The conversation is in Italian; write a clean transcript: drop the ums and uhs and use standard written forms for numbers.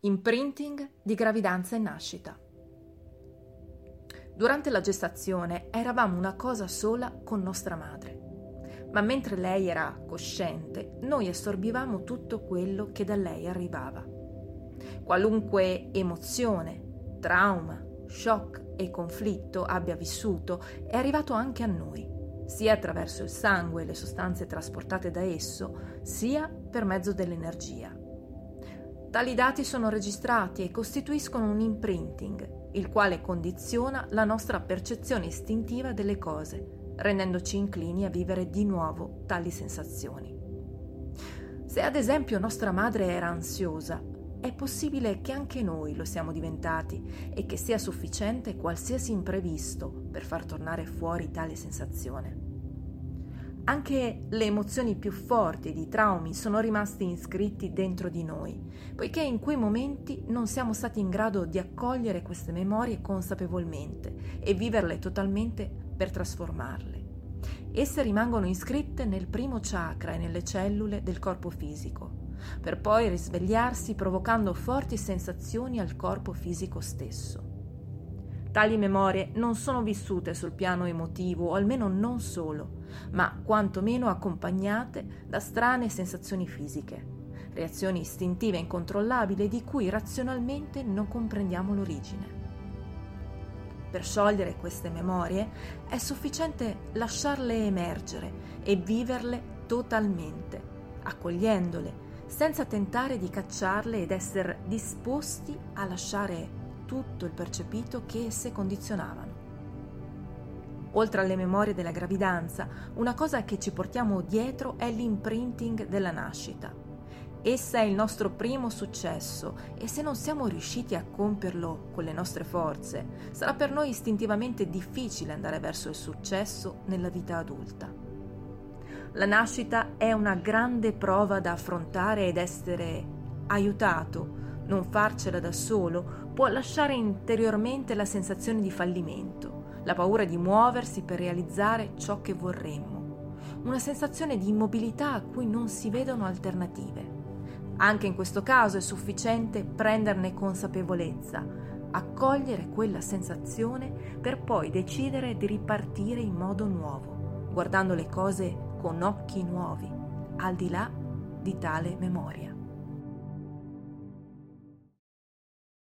Imprinting di gravidanza e nascita. Durante la gestazione eravamo una cosa sola con nostra madre, ma mentre lei era cosciente, noi assorbivamo tutto quello che da lei arrivava. Qualunque emozione, trauma, shock e conflitto abbia vissuto è arrivato anche a noi, sia attraverso il sangue e le sostanze trasportate da esso, sia per mezzo dell'energia. Tali dati sono registrati e costituiscono un imprinting, il quale condiziona la nostra percezione istintiva delle cose, rendendoci inclini a vivere di nuovo tali sensazioni. Se ad esempio nostra madre era ansiosa, è possibile che anche noi lo siamo diventati e che sia sufficiente qualsiasi imprevisto per far tornare fuori tale sensazione. Anche le emozioni più forti di traumi sono rimasti iscritti dentro di noi, poiché in quei momenti non siamo stati in grado di accogliere queste memorie consapevolmente e viverle totalmente per trasformarle. Esse rimangono iscritte nel primo chakra e nelle cellule del corpo fisico, per poi risvegliarsi provocando forti sensazioni al corpo fisico stesso. Tali memorie non sono vissute sul piano emotivo, o almeno non solo, ma quantomeno accompagnate da strane sensazioni fisiche, reazioni istintive incontrollabili di cui razionalmente non comprendiamo l'origine. Per sciogliere queste memorie è sufficiente lasciarle emergere e viverle totalmente, accogliendole, senza tentare di cacciarle ed essere disposti a lasciare tutto il percepito che esse condizionavano. Oltre alle memorie della gravidanza, una cosa che ci portiamo dietro è l'imprinting della nascita. Essa è il nostro primo successo e se non siamo riusciti a compierlo con le nostre forze, sarà per noi istintivamente difficile andare verso il successo nella vita adulta. La nascita è una grande prova da affrontare ed essere aiutato, non farcela da solo, può lasciare interiormente la sensazione di fallimento, la paura di muoversi per realizzare ciò che vorremmo, una sensazione di immobilità a cui non si vedono alternative. Anche in questo caso è sufficiente prenderne consapevolezza, accogliere quella sensazione per poi decidere di ripartire in modo nuovo, guardando le cose con occhi nuovi, al di là di tale memoria.